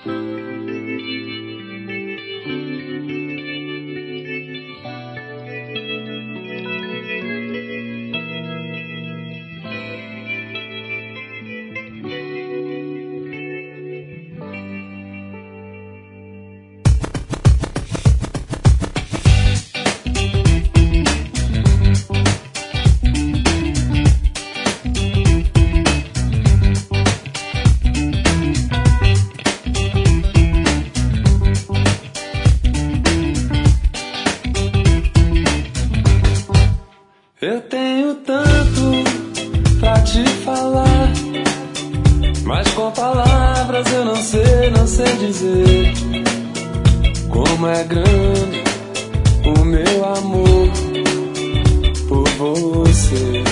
Eu tenho tanto pra te falar, mas com palavras eu não sei dizer como é grande o meu amor por você.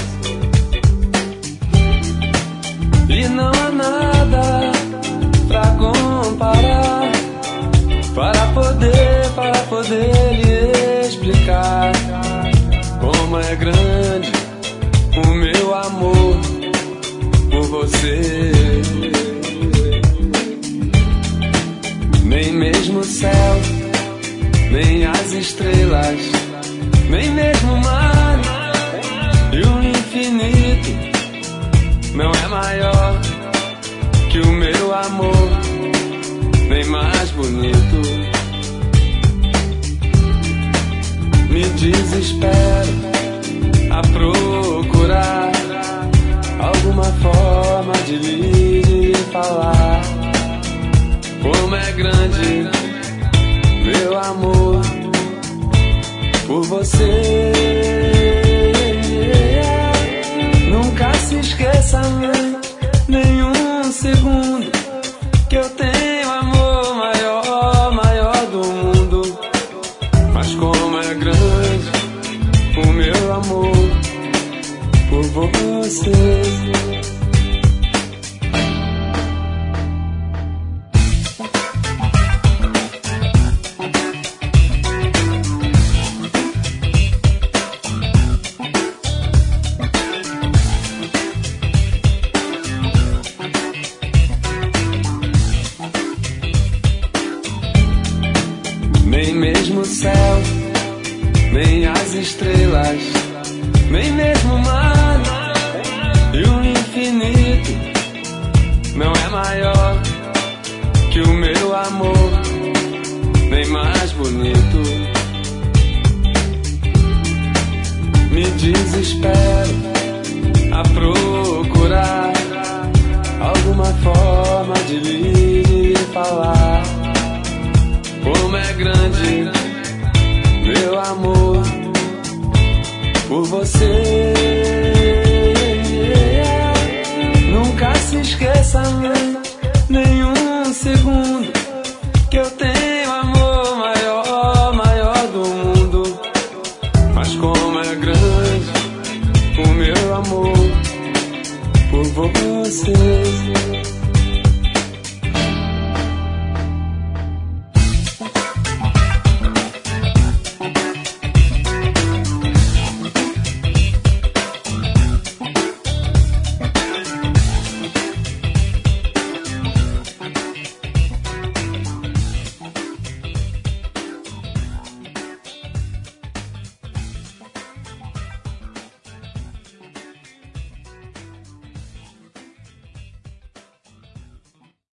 E não há nada pra comparar, para poder lhe explicar como é grande o meu amor por você. Nem mesmo o céu, nem as estrelas, nem mesmo o mar e o infinito não é maior que o meu amor, nem mais bonito. Me desespero a procurar alguma forma de lhe falar como é grande meu amor por você. Nunca se esqueça, nenhum segundo, que eu tenho amor maior do mundo. Mas como é grande o meu amor por você. Nem mesmo o céu, nem as estrelas, nem mesmo o mar e o infinito não é maior que o meu amor, nem mais bonito. Me desespero a procurar alguma forma de lhe falar como é grande meu amor por você. Nunca se esqueça, nenhum segundo, que eu tenho amor maior do mundo. Mas como é grande o meu amor por você.